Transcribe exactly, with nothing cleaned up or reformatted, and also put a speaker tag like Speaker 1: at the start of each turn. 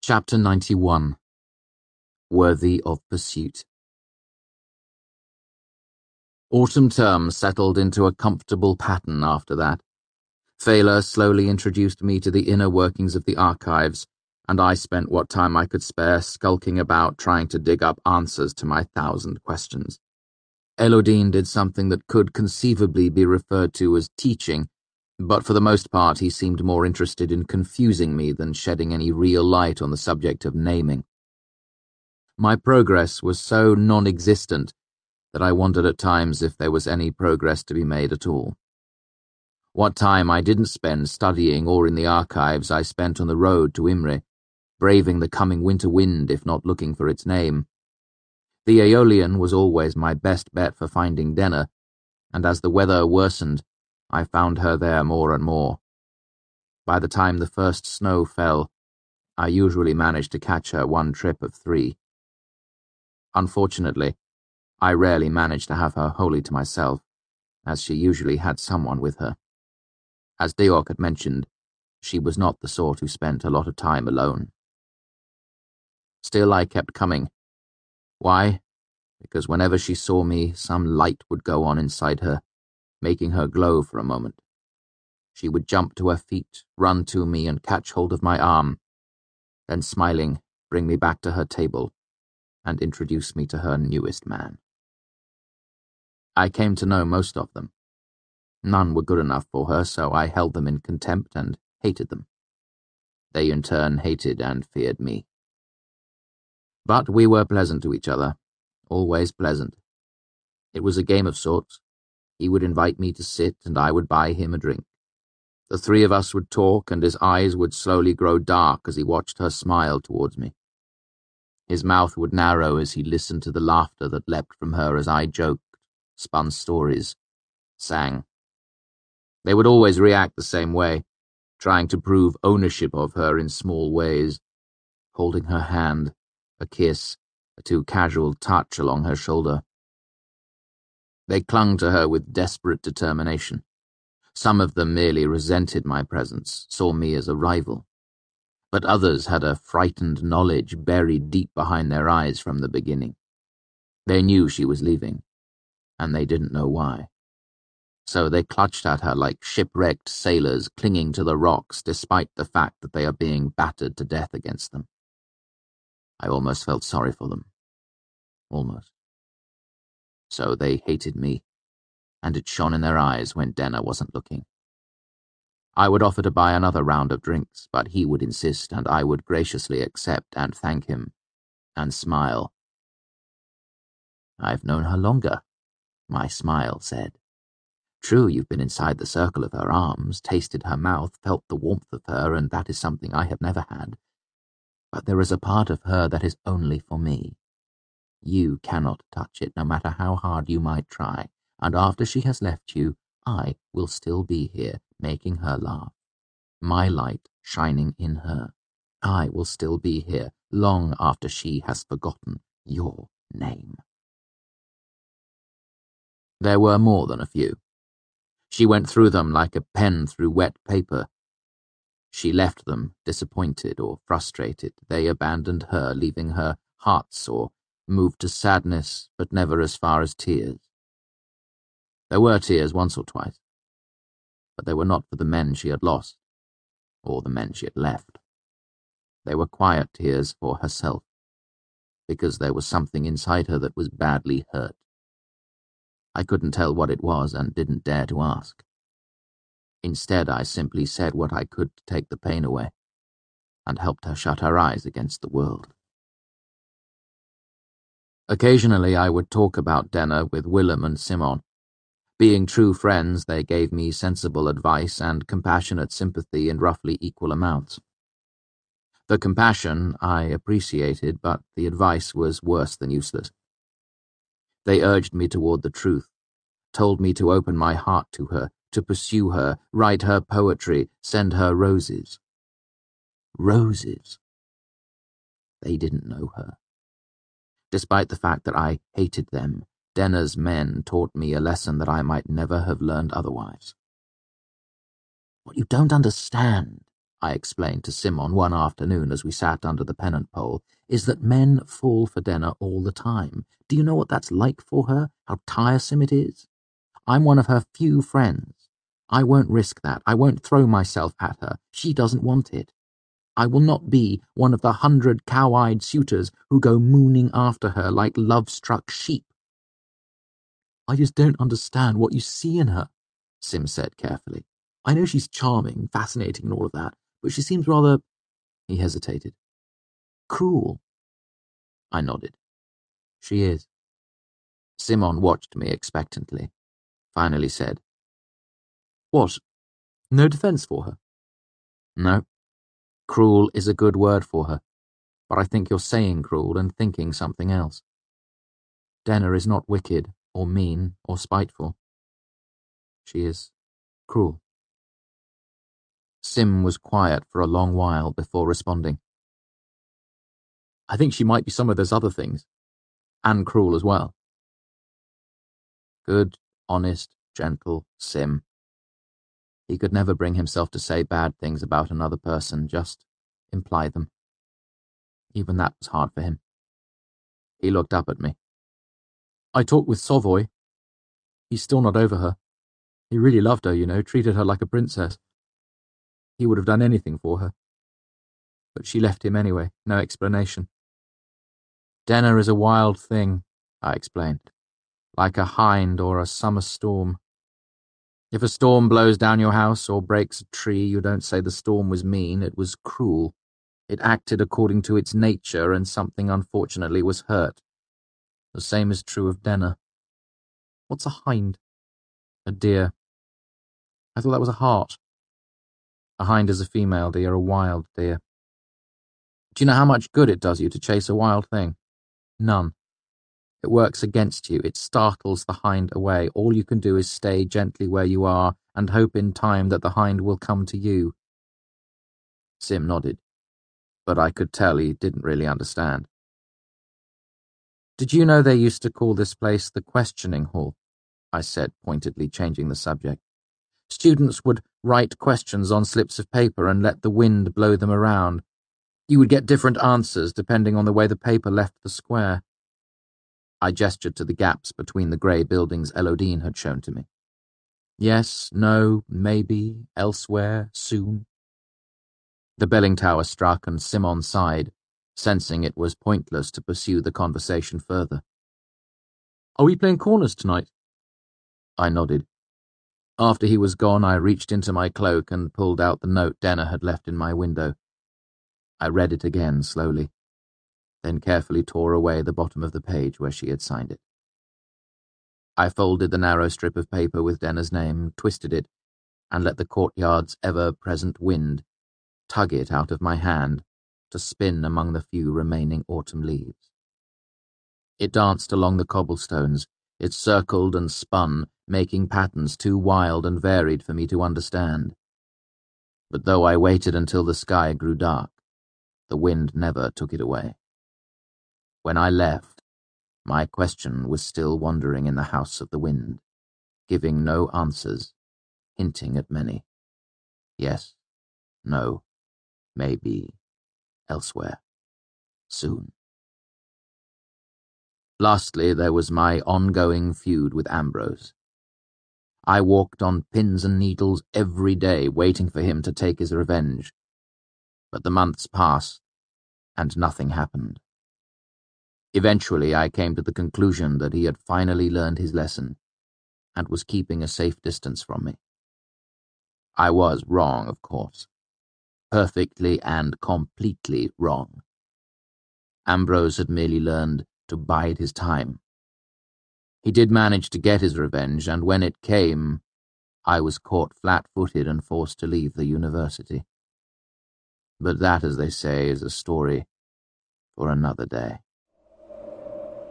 Speaker 1: Chapter ninety-one. Worthy of Pursuit. Autumn term settled into a comfortable pattern after that. Thaler slowly introduced me to the inner workings of the archives, and I spent what time I could spare skulking about trying to dig up answers to my thousand questions. Elodine did something that could conceivably be referred to as teaching, but for the most part he seemed more interested in confusing me than shedding any real light on the subject of naming. My progress was so non-existent that I wondered at times if there was any progress to be made at all. What time I didn't spend studying or in the archives I spent on the road to Imre, braving the coming winter wind if not looking for its name. The Aeolian was always my best bet for finding Denna, and as the weather worsened, I found her there more and more. By the time the first snow fell, I usually managed to catch her one trip of three. Unfortunately, I rarely managed to have her wholly to myself, as she usually had someone with her. As Deork had mentioned, she was not the sort who spent a lot of time alone. Still, I kept coming. Why? Because whenever she saw me, some light would go on inside her, making her glow for a moment. She would jump to her feet, run to me and catch hold of my arm, then smiling, bring me back to her table and introduce me to her newest man. I came to know most of them. None were good enough for her, so I held them in contempt and hated them. They in turn hated and feared me. But we were pleasant to each other, always pleasant. It was a game of sorts. He would invite me to sit and I would buy him a drink. The three of us would talk and his eyes would slowly grow dark as he watched her smile towards me. His mouth would narrow as he listened to the laughter that leapt from her as I joked, spun stories, sang. They would always react the same way, trying to prove ownership of her in small ways, holding her hand, a kiss, a too casual touch along her shoulder. They clung to her with desperate determination. Some of them merely resented my presence, saw me as a rival. But others had a frightened knowledge buried deep behind their eyes from the beginning. They knew she was leaving, and they didn't know why. So they clutched at her like shipwrecked sailors clinging to the rocks despite the fact that they are being battered to death against them. I almost felt sorry for them. Almost. So they hated me, and it shone in their eyes when Denna wasn't looking. I would offer to buy another round of drinks, but he would insist, and I would graciously accept and thank him, and smile. "I've known her longer," my smile said. "True, you've been inside the circle of her arms, tasted her mouth, felt the warmth of her, and that is something I have never had. But there is a part of her that is only for me. You cannot touch it, no matter how hard you might try, and after she has left you, I will still be here, making her laugh. My light shining in her. I will still be here, long after she has forgotten your name." There were more than a few. She went through them like a pen through wet paper. She left them, disappointed or frustrated. They abandoned her, leaving her heartsore, moved to sadness, but never as far as tears. There were tears once or twice, but they were not for the men she had lost, or the men she had left. They were quiet tears for herself, because there was something inside her that was badly hurt. I couldn't tell what it was and didn't dare to ask. Instead, I simply said what I could to take the pain away, and helped her shut her eyes against the world. Occasionally I would talk about Denna with Willem and Simon. Being true friends, they gave me sensible advice and compassionate sympathy in roughly equal amounts. The compassion I appreciated, but the advice was worse than useless. They urged me toward the truth, told me to open my heart to her, to pursue her, write her poetry, send her roses. Roses. They didn't know her. Despite the fact that I hated them, Denna's men taught me a lesson that I might never have learned otherwise. "What you don't understand," I explained to Simon one afternoon as we sat under the pennant pole, is that men fall for Denner all the time. Do you know what that's like for her? How tiresome it is? I'm one of her few friends. I won't risk that. I won't throw myself at her. She doesn't want it. I will not be one of the hundred cow-eyed suitors who go mooning after her like love-struck sheep. I just don't understand what you see in her, Sim said carefully. I know she's charming, fascinating and all of that, but she seems rather... He hesitated. Cruel. I nodded. She is. Simon watched me expectantly, finally said, What? No defence for her? No. Cruel is a good word for her, but I think you're saying cruel and thinking something else. Denner is not wicked, or mean, or spiteful. She is cruel. Sim was quiet for a long while before responding. I think she might be some of those other things, and cruel as well. Good, honest, gentle Sim. He could never bring himself to say bad things about another person, just imply them. Even that was hard for him. He looked up at me. I talked with Sovoy. He's still not over her. He really loved her, you know, treated her like a princess. He would have done anything for her. But she left him anyway, no explanation. Denner is a wild thing, I explained, like a hind or a summer storm. If a storm blows down your house or breaks a tree, you don't say the storm was mean, it was cruel. It acted according to its nature and something unfortunately was hurt. The same is true of Denner. What's a hind? A deer. I thought that was a hart. A hind is a female deer, a wild deer. Do you know how much good it does you to chase a wild thing? None. It works against you. It startles the hind away. All you can do is stay gently where you are and hope in time that the hind will come to you. Sim nodded, but I could tell he didn't really understand. Did you know they used to call this place the questioning hall? I said, pointedly changing the subject. Students would write questions on slips of paper and let the wind blow them around. You would get different answers depending on the way the paper left the square. I gestured to the gaps between the grey buildings Elodine had shown to me. Yes, no, maybe, elsewhere, soon. The belling tower struck and Simon sighed, sensing it was pointless to pursue the conversation further. Are we playing corners tonight? I nodded. After he was gone, I reached into my cloak and pulled out the note Denner had left in my window. I read it again slowly, then carefully tore away the bottom of the page where she had signed it. I folded the narrow strip of paper with Denner's name, twisted it, and let the courtyard's ever-present wind tug it out of my hand to spin among the few remaining autumn leaves. It danced along the cobblestones, it circled and spun, making patterns too wild and varied for me to understand. But though I waited until the sky grew dark, the wind never took it away. When I left, my question was still wandering in the house of the wind, giving no answers, hinting at many. Yes, no, maybe, elsewhere, soon. Lastly, there was my ongoing feud with Ambrose. I walked on pins and needles every day waiting for him to take his revenge. But the months passed, and nothing happened. Eventually, I came to the conclusion that he had finally learned his lesson and was keeping a safe distance from me. I was wrong, of course. Perfectly and completely wrong. Ambrose had merely learned to bide his time. He did manage to get his revenge, and when it came, I was caught flat-footed and forced to leave the university. But that, as they say, is a story for another day.